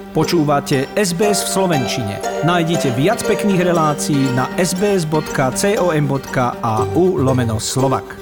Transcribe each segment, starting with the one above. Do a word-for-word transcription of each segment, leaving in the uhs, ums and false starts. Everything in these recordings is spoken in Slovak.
Počúvate es bé es v slovenčine. Nájdite viac pekných relácií na sbs.com.au lomeno Slovak.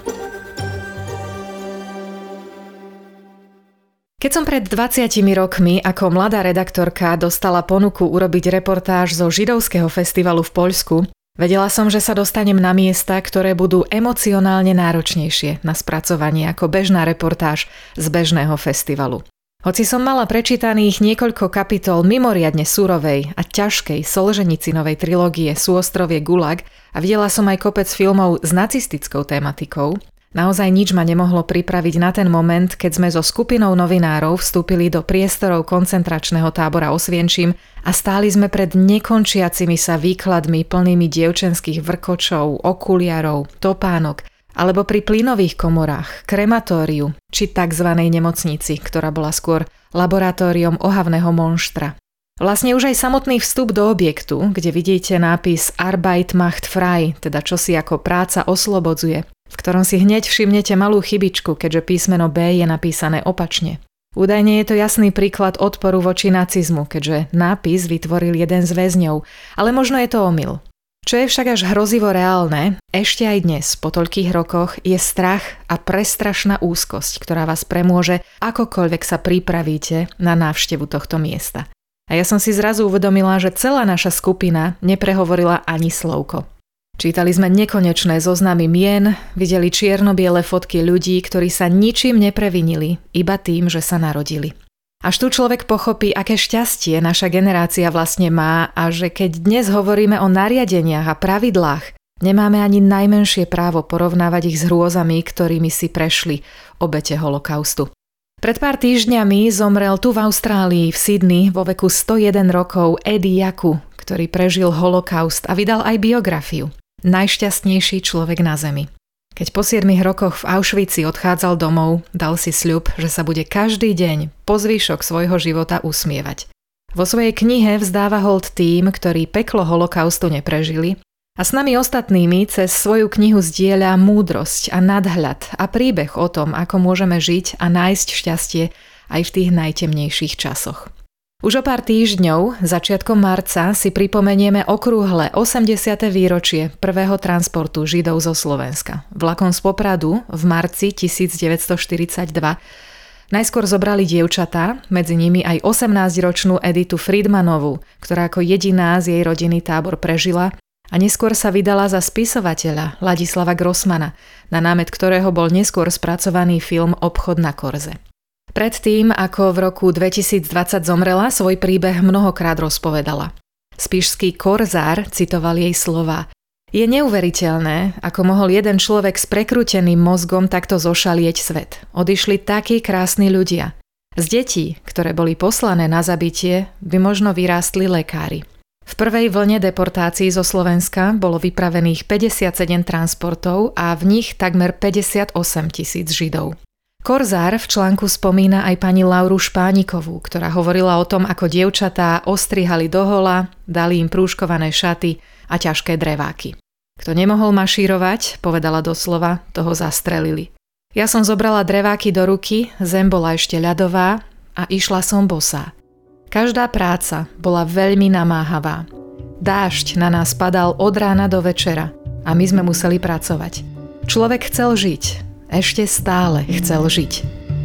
Keď som pred dvadsiatimi rokmi ako mladá redaktorka dostala ponuku urobiť reportáž zo židovského festivalu v Poľsku, vedela som, že sa dostanem na miesta, ktoré budú emocionálne náročnejšie na spracovanie ako bežná reportáž z bežného festivalu. Hoci som mala prečítaných niekoľko kapitol mimoriadne surovej a ťažkej Solženicinovej trilógie Súostrovie Gulag a videla som aj kopec filmov s nacistickou tematikou, naozaj nič ma nemohlo pripraviť na ten moment, keď sme so skupinou novinárov vstúpili do priestorov koncentračného tábora Osvienčim a stáli sme pred nekončiacimi sa výkladmi plnými dievčenských vrkočov, okuliarov, topánok, alebo pri plynových komorách, krematóriu či tzv. Nemocnici, ktorá bola skôr laboratóriom ohavného monštra. Vlastne už aj samotný vstup do objektu, kde vidíte nápis Arbeit macht frei, teda čosi ako práca oslobodzuje, v ktorom si hneď všimnete malú chybičku, keďže písmeno B je napísané opačne. Údajne je to jasný príklad odporu voči nacizmu, keďže nápis vytvoril jeden z väzňov, ale možno je to omyl. Čo je však až hrozivo reálne, ešte aj dnes, po toľkých rokoch, je strach a prestrašná úzkosť, ktorá vás premôže, akokoľvek sa pripravíte na návštevu tohto miesta. A ja som si zrazu uvedomila, že celá naša skupina neprehovorila ani slovko. Čítali sme nekonečné zoznamy mien, videli čierno-biele fotky ľudí, ktorí sa ničím neprevinili, iba tým, že sa narodili. Až tu človek pochopí, aké šťastie naša generácia vlastne má a že keď dnes hovoríme o nariadeniach a pravidlách, nemáme ani najmenšie právo porovnávať ich s hrôzami, ktorými si prešli obete holokaustu. Pred pár týždňami zomrel tu v Austrálii v Sydney vo veku sto jeden rokov Eddie Jaku, ktorý prežil holokaust a vydal aj biografiu. Najšťastnejší človek na zemi. Keď po siedmich rokoch v Auschwitzi odchádzal domov, dal si sľub, že sa bude každý deň po zvyšok svojho života usmievať. Vo svojej knihe vzdáva hold tým, ktorí peklo holokaustu neprežili a s nami ostatnými cez svoju knihu zdieľa múdrosť a nadhľad a príbeh o tom, ako môžeme žiť a nájsť šťastie aj v tých najtemnejších časoch. Už o pár týždňov, začiatkom marca, si pripomenieme okrúhle osemdesiate výročie prvého transportu Židov zo Slovenska. Vlakom z Popradu v marci tisícdeväťstoštyridsaťdva najskôr zobrali dievčatá, medzi nimi aj osemnásťročnú Editu Friedmanovú, ktorá ako jediná z jej rodiny tábor prežila a neskôr sa vydala za spisovateľa Ladislava Grossmana, na námet ktorého bol neskôr spracovaný film Obchod na Korze. Predtým, ako v roku dvetisícdvadsať zomrela, svoj príbeh mnohokrát rozpovedala. Spišský korzár citoval jej slova. Je neuveriteľné, ako mohol jeden človek s prekrúteným mozgom takto zošalieť svet. Odišli takí krásni ľudia. Z detí, ktoré boli poslané na zabitie, by možno vyrástli lekári. V prvej vlne deportácií zo Slovenska bolo vypravených päťdesiatsedem transportov a v nich takmer päťdesiatosem tisíc Židov. Korzár v článku spomína aj pani Lauru Špánikovú, ktorá hovorila o tom, ako dievčatá ostrihali dohola, dali im prúškované šaty a ťažké dreváky. Kto nemohol mašírovať, povedala doslova, toho zastrelili. Ja som zobrala dreváky do ruky, zem bola ešte ľadová a išla som bosá. Každá práca bola veľmi namáhavá. Dážď na nás padal od rána do večera a my sme museli pracovať. Človek chcel žiť. Ešte stále chcel žiť.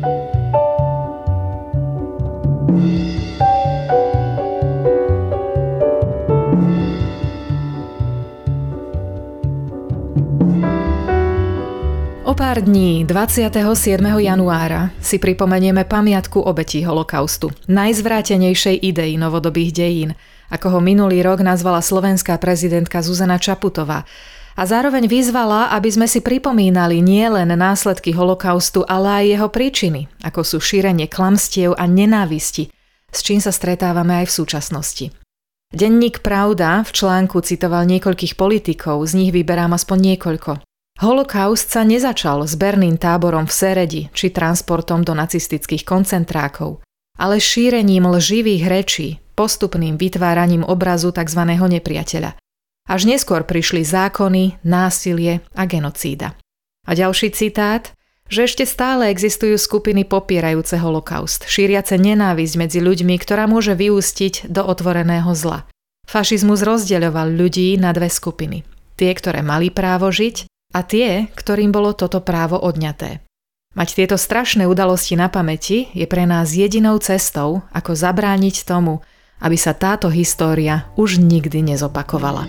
O pár dní, dvadsiateho siedmeho januára, si pripomenieme pamiatku obetí holokaustu, najzvrátenejšej idei novodobých dejín, ako ho minulý rok nazvala slovenská prezidentka Zuzana Čaputová, a zároveň vyzvala, aby sme si pripomínali nielen následky holokaustu, ale aj jeho príčiny, ako sú šírenie klamstiev a nenávisti, s čím sa stretávame aj v súčasnosti. Denník Pravda v článku citoval niekoľkých politikov, z nich vyberám aspoň niekoľko. Holokaust sa nezačal zberným táborom v Seredi či transportom do nacistických koncentrákov, ale šírením lživých rečí, postupným vytváraním obrazu tzv. Nepriateľa. Až neskôr prišli zákony, násilie a genocída. A ďalší citát. Že ešte stále existujú skupiny popierajúce holokaust, šíriace nenávisť medzi ľuďmi, ktorá môže vyústiť do otvoreného zla. Fašizmus rozdeľoval ľudí na dve skupiny. Tie, ktoré mali právo žiť, a tie, ktorým bolo toto právo odňaté. Mať tieto strašné udalosti na pamäti je pre nás jedinou cestou, ako zabrániť tomu, aby sa táto história už nikdy nezopakovala.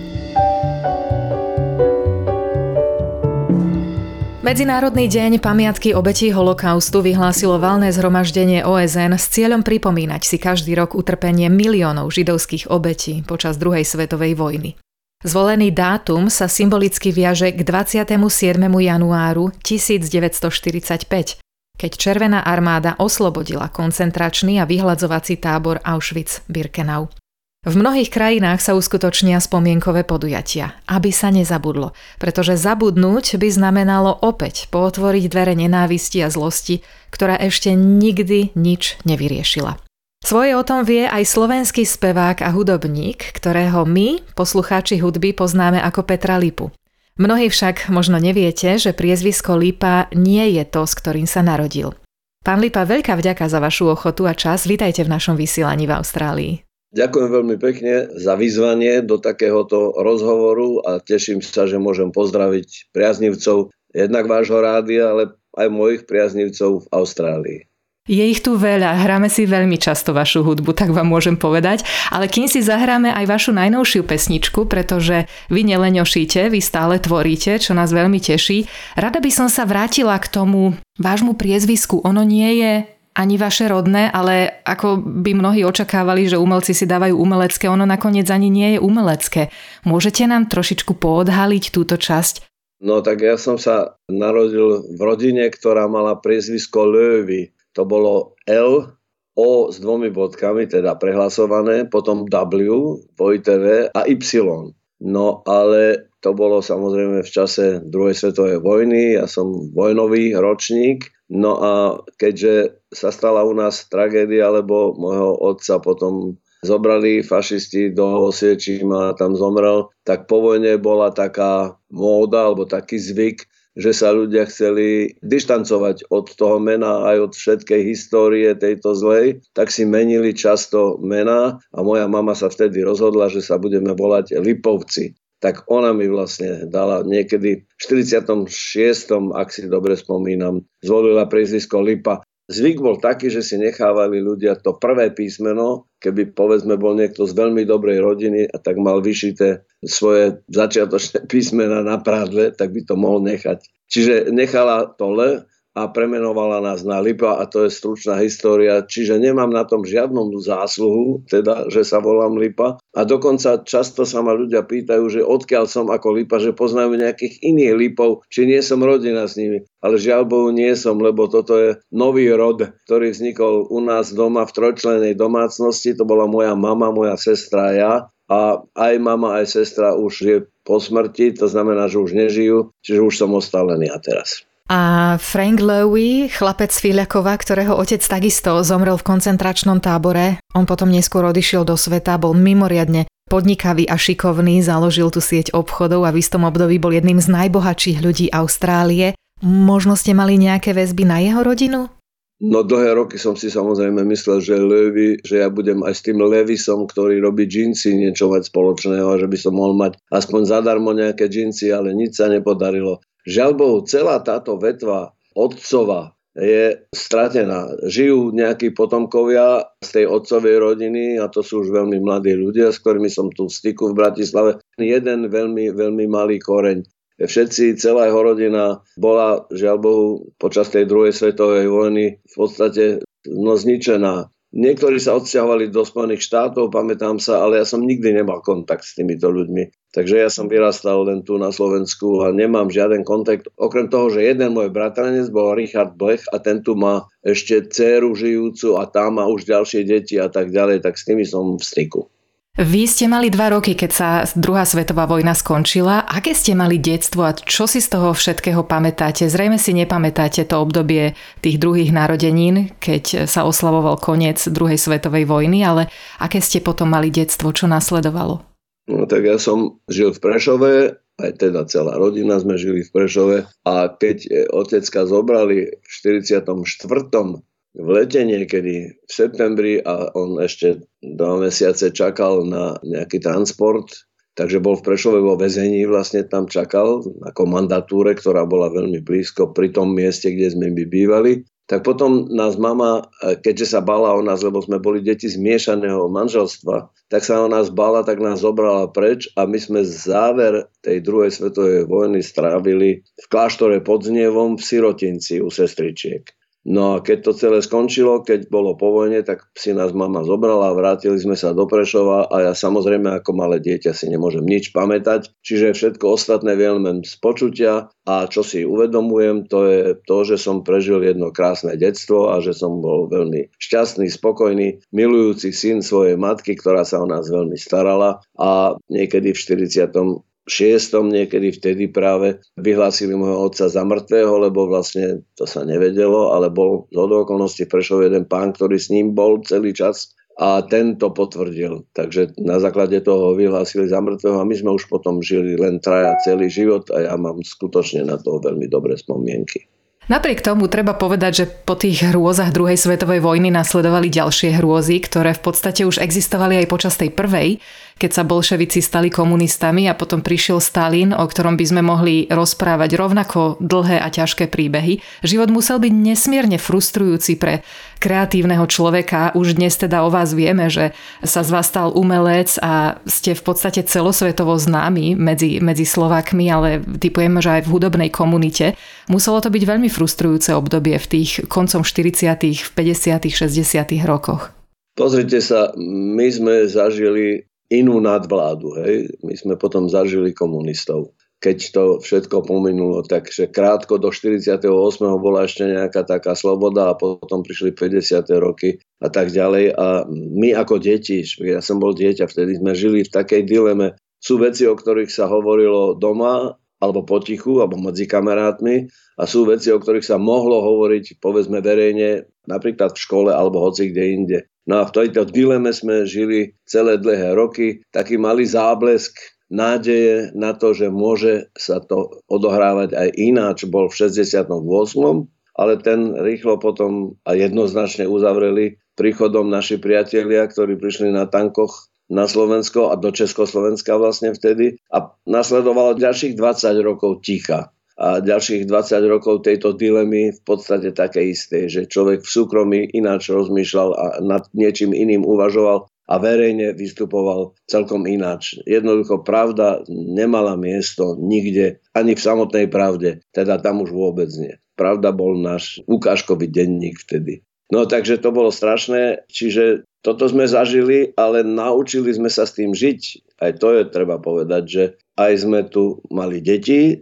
Medzinárodný deň pamiatky obetí holokaustu vyhlásilo valné zhromaždenie ó es en s cieľom pripomínať si každý rok utrpenie miliónov židovských obetí počas druhej svetovej vojny. Zvolený dátum sa symbolicky viaže k dvadsiatemu siedmemu januáru tisícdeväťstoštyridsaťpäť, keď Červená armáda oslobodila koncentračný a vyhladzovací tábor Auschwitz-Birkenau. V mnohých krajinách sa uskutočnia spomienkové podujatia, aby sa nezabudlo, pretože zabudnúť by znamenalo opäť pootvoriť dvere nenávisti a zlosti, ktorá ešte nikdy nič nevyriešila. Svoje o tom vie aj slovenský spevák a hudobník, ktorého my, poslucháči hudby, poznáme ako Petra Lipu. Mnohí však možno neviete, že priezvisko Lipa nie je to, s ktorým sa narodil. Pán Lipa, veľká vďaka za vašu ochotu a čas. Vítajte v našom vysielaní v Austrálii. Ďakujem veľmi pekne za vyzvanie do takéhoto rozhovoru a teším sa, že môžem pozdraviť priaznivcov jednak vášho rádia, ale aj mojich priaznivcov v Austrálii. Je ich tu veľa, hráme si veľmi často vašu hudbu, tak vám môžem povedať, ale kým si zahráme aj vašu najnovšiu pesničku, pretože vy neleňošíte, vy stále tvoríte, čo nás veľmi teší, rada by som sa vrátila k tomu vášmu priezvisku. Ono nie je ani vaše rodné, ale ako by mnohí očakávali, že umelci si dávajú umelecké, ono nakoniec ani nie je umelecké. Môžete nám trošičku poodhaliť túto časť? No tak ja som sa narodil v rodine, ktorá mala priezvisko Löwy. To bolo L, O s dvomi bodkami, teda prehlasované, potom W, dvojité V a Y. No ale to bolo samozrejme v čase druhej svetovej vojny, ja som vojnový ročník, no a keďže sa stala u nás tragédia, lebo môjho otca potom zobrali fašisti do Osviečima a tam zomrel, tak po vojne bola taká móda alebo taký zvyk, že sa ľudia chceli dištancovať od toho mena aj od všetkej histórie tejto zlej, tak si menili často mená a moja mama sa vtedy rozhodla, že sa budeme volať Lipovci. Tak ona mi vlastne dala niekedy v štyridsiatom šiestom, ak si dobre spomínam, zvolila priezvisko Lipa. Zvyk bol taký, že si nechávali ľudia to prvé písmeno, keby povedzme bol niekto z veľmi dobrej rodiny a tak mal vyšité svoje začiatočné písmena na prádle, tak by to mohol nechať. Čiže nechala to L a premenovala nás na Lipa a to je stručná história, čiže nemám na tom žiadnu zásluhu, teda, že sa volám Lipa. A dokonca často sa ma ľudia pýtajú, že odkiaľ som ako Lipa, že poznajú nejakých iných Lipov, či nie som rodina s nimi. Ale žiaľ Bohu nie som, lebo toto je nový rod, ktorý vznikol u nás doma v trojčlennej domácnosti. To bola moja mama, moja sestra a ja. A aj mama, aj sestra už je po smrti, to znamená, že už nežijú, čiže už som ostal len ja teraz. A Frank Löwy, chlapec z Filiakova, ktorého otec takisto zomrel v koncentračnom tábore, on potom neskôr odišiel do sveta, bol mimoriadne podnikavý a šikovný, založil tu sieť obchodov a v istom období bol jedným z najbohatších ľudí Austrálie. Možno ste mali nejaké väzby na jeho rodinu? No dlhé roky som si samozrejme myslel, že Löwy, že ja budem aj s tým Levisom, ktorý robí džínsy, niečo mať spoločného a že by som mohol mať aspoň zadarmo nejaké džínsy, ale nič sa nepodarilo. Žiaľ Bohu, celá táto vetva otcova je stratená. Žijú nejakí potomkovia z tej otcovej rodiny a to sú už veľmi mladí ľudia, s ktorými som tu v styku v Bratislave. Jeden veľmi, veľmi malý koreň. Všetci, celá jeho rodina bola, žiaľ Bohu, počas tej druhej svetovej vojny v podstate no, zničená. Niektorí sa odsťahovali do Spojených štátov, pamätám sa, ale ja som nikdy nemal kontakt s týmito ľuďmi. Takže ja som vyrastal len tu na Slovensku a nemám žiaden kontakt. Okrem toho, že jeden môj bratranec bol Richard Blech a ten tu má ešte dcéru žijúcu a tá má už ďalšie deti a tak ďalej, tak s tými som v styku. Vy ste mali dva roky, keď sa druhá svetová vojna skončila. Aké ste mali detstvo a čo si z toho všetkého pamätáte? Zrejme si nepamätáte to obdobie tých druhých narodenín, keď sa oslavoval koniec druhej svetovej vojny, ale aké ste potom mali detstvo? Čo nasledovalo? No tak ja som žil v Prešove aj teda celá rodina sme žili v Prešove a keď otecka zobrali v štyridsiatom štvrtom v lete niekedy v septembri a on ešte dva mesiace čakal na nejaký transport, takže bol v Prešove vo väzení, vlastne tam čakal na komandatúre, ktorá bola veľmi blízko pri tom mieste, kde sme my bývali. Tak potom nás mama, keďže sa bála o nás, lebo sme boli deti zmiešaného manželstva, tak sa o nás bála, tak nás zobrala preč a my sme záver tej druhej svetovej vojny strávili v kláštore pod Znievom v Sirotinci u sestričiek. No a keď to celé skončilo, keď bolo po vojne, tak si nás mama zobrala, vrátili sme sa do Prešova a ja samozrejme ako malé dieťa si nemôžem nič pamätať. Čiže všetko ostatné viem len z počutia a čo si uvedomujem, to je to, že som prežil jedno krásne detstvo a že som bol veľmi šťastný, spokojný, milujúci syn svojej matky, ktorá sa o nás veľmi starala a niekedy v štyridsiatom šiestom niekedy vtedy práve vyhlásili môjho otca za mŕtvého, lebo vlastne to sa nevedelo, ale bol zhodou okolností v Prešove jeden pán, ktorý s ním bol celý čas a ten to potvrdil. Takže na základe toho vyhlásili za mŕtvého a my sme už potom žili len traja celý život a ja mám skutočne na to veľmi dobré spomienky. Napriek tomu treba povedať, že po tých hrôzach druhej svetovej vojny nasledovali ďalšie hrôzy, ktoré v podstate už existovali aj počas tej prvej, keď sa bolševici stali komunistami a potom prišiel Stalin, o ktorom by sme mohli rozprávať rovnako dlhé a ťažké príbehy. Život musel byť nesmierne frustrujúci pre kreatívneho človeka. Už dnes teda o vás vieme, že sa z vás stal umelec a ste v podstate celosvetovo známi medzi, medzi Slovákmi, ale typujem, že aj v hudobnej komunite. Muselo to byť veľmi frustrujúce obdobie v tých koncom štyridsiatych, v päťdesiatych, šesťdesiatych rokoch. Pozrite sa, my sme zažili inú nadvládu, hej. My sme potom zažili komunistov. Keď to všetko pominulo, takže krátko do štyridsiateho ôsmeho bola ešte nejaká taká sloboda a potom prišli päťdesiate roky a tak ďalej. A my ako deti, ja som bol dieťa, vtedy sme žili v takej dileme. Sú veci, o ktorých sa hovorilo doma, alebo potichu, alebo medzi kamarátmi a sú veci, o ktorých sa mohlo hovoriť, povedzme verejne, napríklad v škole alebo hoci kde inde. No a v tejto dileme sme žili celé dlhé roky, taký malý záblesk nádeje na to, že môže sa to odohrávať aj ináč, bol v šesťdesiatom ôsmom, ale ten rýchlo potom a jednoznačne uzavreli príchodom naši priatelia, ktorí prišli na tankoch na Slovensko a do Československa vlastne vtedy a nasledovalo ďalších dvadsať rokov ticha. A ďalších dvadsať rokov tejto dilemy v podstate také isté, že človek v súkromí ináč rozmýšľal a nad niečím iným uvažoval a verejne vystupoval celkom ináč. Jednoducho pravda nemala miesto nikde, ani v samotnej pravde, teda tam už vôbec nie. Pravda bol náš ukážkový denník vtedy. No takže to bolo strašné, čiže toto sme zažili, ale naučili sme sa s tým žiť. Aj to je treba povedať, že aj sme tu mali deti,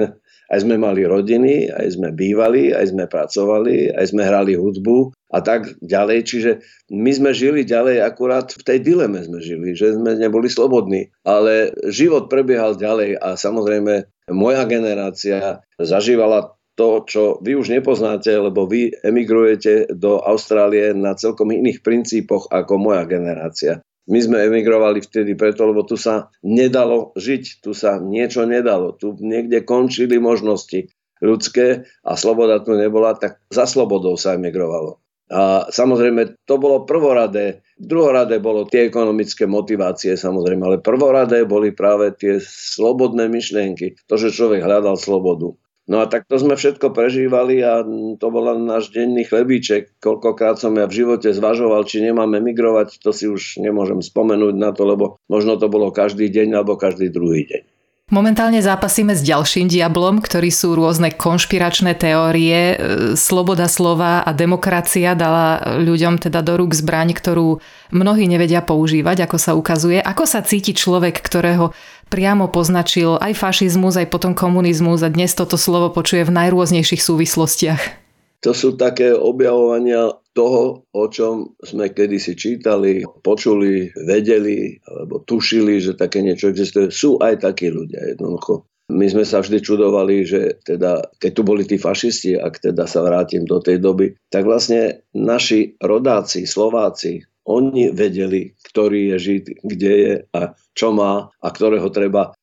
aj sme mali rodiny, aj sme bývali, aj sme pracovali, aj sme hrali hudbu a tak ďalej. Čiže my sme žili ďalej, akurát v tej dileme sme žili, že sme neboli slobodní. Ale život prebiehal ďalej a samozrejme moja generácia zažívala to, čo vy už nepoznáte, lebo vy emigrujete do Austrálie na celkom iných princípoch ako moja generácia. My sme emigrovali vtedy preto, lebo tu sa nedalo žiť, tu sa niečo nedalo, tu niekde končili možnosti ľudské a sloboda tu nebola, tak za slobodou sa emigrovalo. A samozrejme, to bolo prvoradé. Druhoradé bolo tie ekonomické motivácie, samozrejme, ale prvoradé boli práve tie slobodné myšlienky, to, že človek hľadal slobodu. No a tak to sme všetko prežívali a to bol náš denný chlebíček. Koľkokrát som ja v živote zvažoval, či nemám emigrovať, to si už nemôžem spomenúť na to, lebo možno to bolo každý deň alebo každý druhý deň. Momentálne zápasíme s ďalším diablom, ktorý sú rôzne konšpiračné teórie. Sloboda slova a demokracia dala ľuďom teda do rúk zbraň, ktorú mnohí nevedia používať, ako sa ukazuje. Ako sa cíti človek, ktorého priamo poznačil aj fašizmus, aj potom komunizmus a dnes toto slovo počuje v najrôznejších súvislostiach? To sú také objavovania toho, o čom sme kedysi čítali, počuli, vedeli alebo tušili, že také niečo existuje. Sú aj takí ľudia jednoducho. My sme sa vždy čudovali, že teda, keď tu boli tí fašisti, ak teda sa vrátim do tej doby, tak vlastne naši rodáci, Slováci, oni vedeli, ktorý je Žid, kde je a čo má a ktorého treba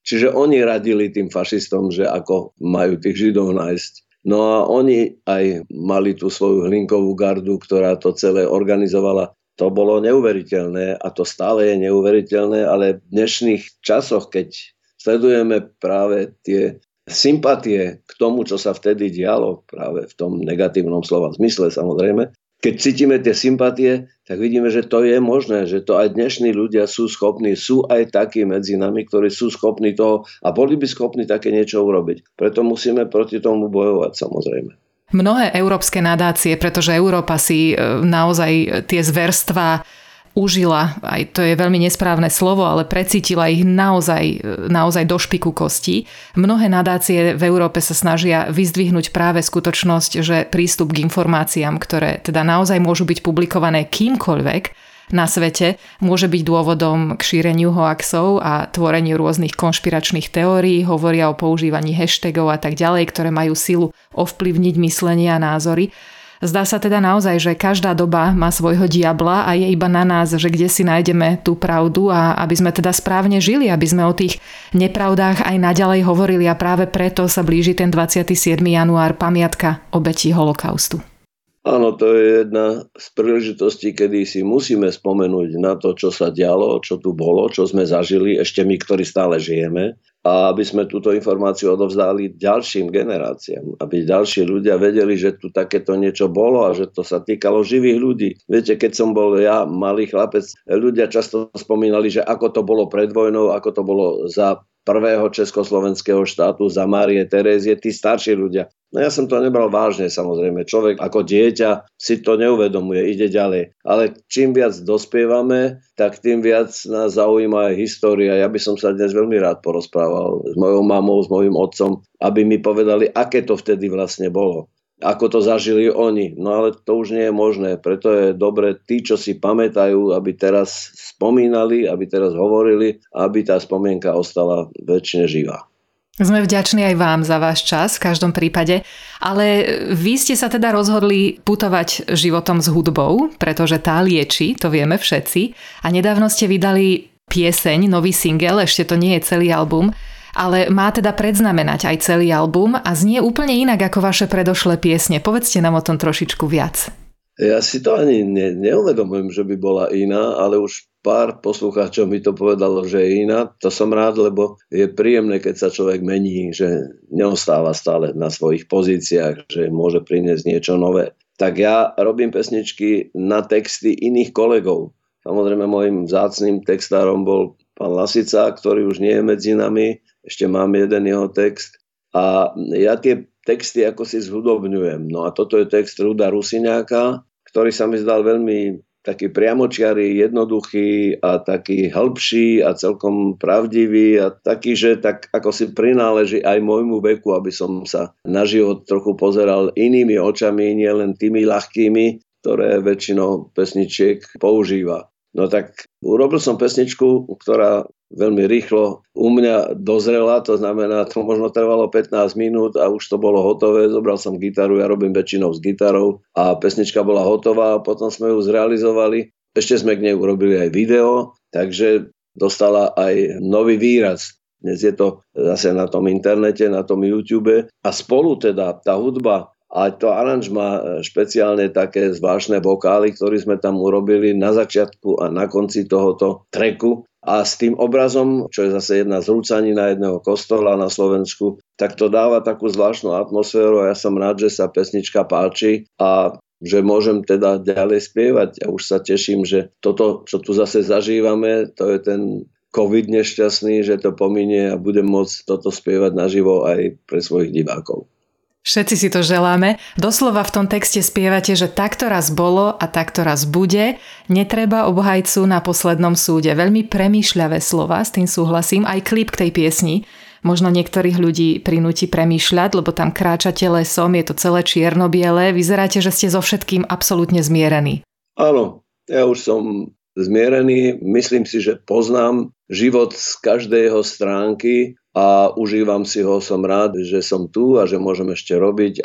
Čiže oni radili tým fašistom, že ako majú tých Židov nájsť. No a oni aj mali tú svoju hlinkovú gardu, ktorá to celé organizovala. To bolo neuveriteľné a to stále je neuveriteľné, ale v dnešných časoch, keď sledujeme práve tie sympatie k tomu, čo sa vtedy dialo, práve v tom negatívnom slova zmysle samozrejme, keď cítime tie sympatie, tak vidíme, že to je možné, že to aj dnešní ľudia sú schopní, sú aj takí medzi nami, ktorí sú schopní toho a boli by schopní také niečo urobiť. Preto musíme proti tomu bojovať samozrejme. Mnohé európske nadácie, pretože Európa si naozaj tie zverstvá užila, aj to je veľmi nesprávne slovo, ale precítila ich naozaj, naozaj do špiku kostí. Mnohé nadácie v Európe sa snažia vyzdvihnúť práve skutočnosť, že prístup k informáciám, ktoré teda naozaj môžu byť publikované kýmkoľvek na svete, môže byť dôvodom k šíreniu hoaxov a tvoreniu rôznych konšpiračných teórií, hovoria o používaní hashtagov a tak ďalej, ktoré majú silu ovplyvniť myslenie a názory. Zdá sa teda naozaj, že každá doba má svojho diabla a je iba na nás, že kde si nájdeme tú pravdu a aby sme teda správne žili, aby sme o tých nepravdách aj naďalej hovorili a práve preto sa blíži ten dvadsiateho siedmeho január, pamiatka obetí holokaustu. Áno, to je jedna z príležitostí, kedy si musíme spomenúť na to, čo sa dialo, čo tu bolo, čo sme zažili, ešte my, ktorí stále žijeme, a aby sme túto informáciu odovzdali ďalším generáciám, aby ďalší ľudia vedeli, že tu takéto niečo bolo a že to sa týkalo živých ľudí. Viete, keď som bol ja malý chlapec, ľudia často spomínali, že ako to bolo pred vojnou, ako to bolo za prvého československého štátu, za Márie Terézie, tí starší ľudia. No ja som to nebral vážne, samozrejme. Človek ako dieťa si to neuvedomuje, ide ďalej. Ale čím viac dospievame, tak tým viac nás zaujíma aj história. Ja by som sa dnes veľmi rád porozprával s mojou mamou, s mojím otcom, aby mi povedali, aké to vtedy vlastne bolo. Ako to zažili oni. No ale to už nie je možné. Preto je dobre tí, čo si pamätajú, aby teraz spomínali, aby teraz hovorili, aby tá spomienka ostala večne živá. Sme vďační aj vám za váš čas v každom prípade, ale vy ste sa teda rozhodli putovať životom s hudbou, pretože tá lieči, to vieme všetci, a nedávno ste vydali pieseň, nový single, ešte to nie je celý album, ale má teda predznamenať aj celý album a znie úplne inak ako vaše predošlé piesne. Povedzte nám o tom trošičku viac. Ja si to ani ne, neuvedomujem, že by bola iná, ale už pár poslucháčov mi to povedalo, že je iná. To som rád, lebo je príjemné, keď sa človek mení, že neostáva stále na svojich pozíciách, že môže priniesť niečo nové. Tak ja robím pesničky na texty iných kolegov. Samozrejme, môjim vzácnym textárom bol pán Lasica, ktorý už nie je medzi nami. Ešte mám jeden jeho text. A ja tie texty ako si zhudobňujem. No a toto je text Ruda Rusiňáka, ktorý sa mi zdal veľmi taký priamočiary, jednoduchý a taký hĺbší a celkom pravdivý a taký, že tak ako si prináleží aj môjmu veku, aby som sa na život trochu pozeral inými očami, nielen tými ľahkými, ktoré väčšinou pesničiek používa. No tak urobil som pesničku, ktorá veľmi rýchlo u mňa dozrela, to znamená, to možno trvalo pätnásť minút a už to bolo hotové. Zobral som gitaru, ja robím väčšinou s gitarou a pesnička bola hotová a potom sme ju zrealizovali. Ešte sme k nej urobili aj video, takže dostala aj nový výraz. Dnes je to zase na tom internete, na tom YouTube a spolu teda tá hudba a to aranžma, špeciálne také zvláštne vokály, ktoré sme tam urobili na začiatku a na konci tohoto tracku. A s tým obrazom, čo je zase jedna z rúcanina jedného kostola na Slovensku, tak to dáva takú zvláštnu atmosféru a ja som rád, že sa pesnička páči a že môžem teda ďalej spievať. A už sa teším, že toto, čo tu zase zažívame, to je ten COVID nešťastný, že to pominie a budem môcť toto spievať naživo aj pre svojich divákov. Všetci si to želáme. Doslova v tom texte spievate, že takto raz bolo a takto raz bude. Netreba obhajcu na poslednom súde. Veľmi premýšľavé slova, s tým súhlasím. Aj klip k tej piesni možno niektorých ľudí prinúti premýšľať, lebo tam kráčate lesom, je to celé čierno-biele. Vyzeráte, že ste so všetkým absolútne zmierení. Áno, ja už som zmierený. Myslím si, že poznám život z každej jeho stránky a užívam si ho, som rád, že som tu a že môžem ešte robiť a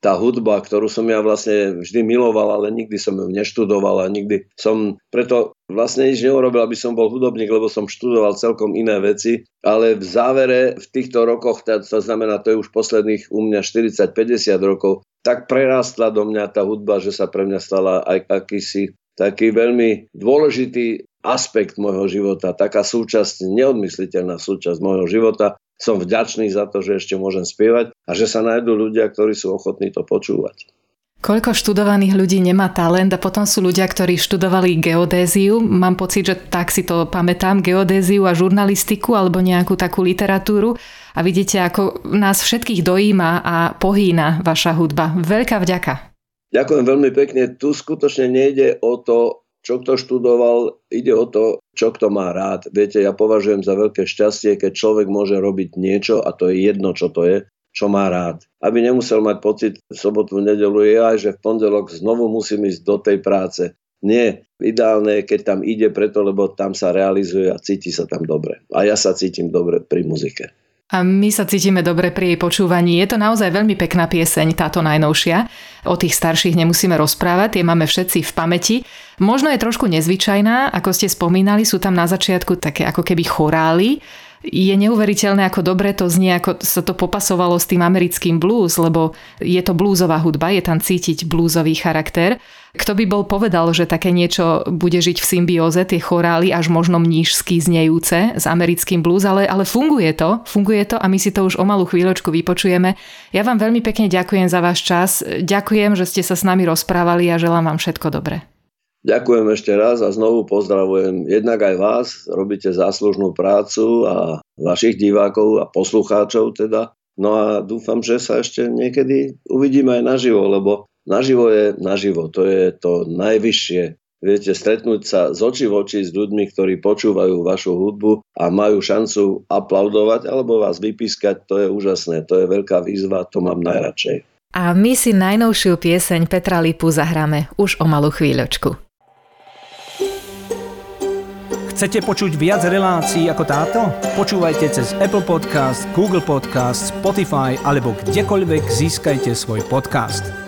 tá hudba, ktorú som ja vlastne vždy miloval, ale nikdy som ju neštudoval a nikdy som preto vlastne nič neurobil, aby som bol hudobník, lebo som študoval celkom iné veci, ale v závere v týchto rokoch, to znamená, to je už posledných u mňa štyridsať päťdesiat rokov, tak prerástla do mňa tá hudba, že sa pre mňa stala aj akýsi taký veľmi dôležitý aspekt môjho života, taká súčasť, neodmysliteľná súčasť môjho života. Som vďačný za to, že ešte môžem spievať a že sa nájdú ľudia, ktorí sú ochotní to počúvať. Koľko študovaných ľudí nemá talent a potom sú ľudia, ktorí študovali geodéziu. Mám pocit, že tak si to pamätám, geodéziu a žurnalistiku alebo nejakú takú literatúru. A vidíte, ako nás všetkých dojíma a pohýna vaša hudba. Veľká vďaka. Ďakujem veľmi pekne. Tu skutočne nejde o to, čo kto študoval, ide o to, čo kto má rád. Viete, ja považujem za veľké šťastie, keď človek môže robiť niečo, a to je jedno, čo to je, čo má rád. Aby nemusel mať pocit v sobotu, nedeľu, je aj, že v pondelok znovu musím ísť do tej práce. Nie, ideálne je, keď tam ide preto, lebo tam sa realizuje a cíti sa tam dobre. A ja sa cítim dobre pri muzike. A my sa cítime dobre pri jej počúvaní. Je to naozaj veľmi pekná pieseň, táto najnovšia. O tých starších nemusíme rozprávať, tie máme všetci v pamäti. Možno je trošku nezvyčajná, ako ste spomínali, sú tam na začiatku také ako keby chorály. Je neuveriteľné, ako dobre to znie, ako sa to popasovalo s tým americkým blues, lebo je to bluesová hudba, je tam cítiť bluesový charakter. Kto by bol povedal, že také niečo bude žiť v symbióze, tie chorály až možno mníšsky znejúce s americkým blues, ale, ale funguje to, funguje to a my si to už o malú chvíľočku vypočujeme. Ja vám veľmi pekne ďakujem za váš čas, ďakujem, že ste sa s nami rozprávali a želám vám všetko dobré. Ďakujem ešte raz a znovu pozdravujem jednak aj vás, robíte záslužnú prácu a vašich divákov a poslucháčov teda. No a dúfam, že sa ešte niekedy uvidíme aj naživo, lebo naživo je naživo, to je to najvyššie. Viete, stretnúť sa z očí v oči s ľuďmi, ktorí počúvajú vašu hudbu a majú šancu aplaudovať alebo vás vypískať, to je úžasné, to je veľká výzva, to mám najradšej. A my si najnovšiu pieseň Petra Lipu zahráme už o malú chvíľočku. Chcete počuť viac relácií ako táto? Počúvajte cez Apple Podcast, Google Podcast, Spotify alebo kdekoľvek získajte svoj podcast.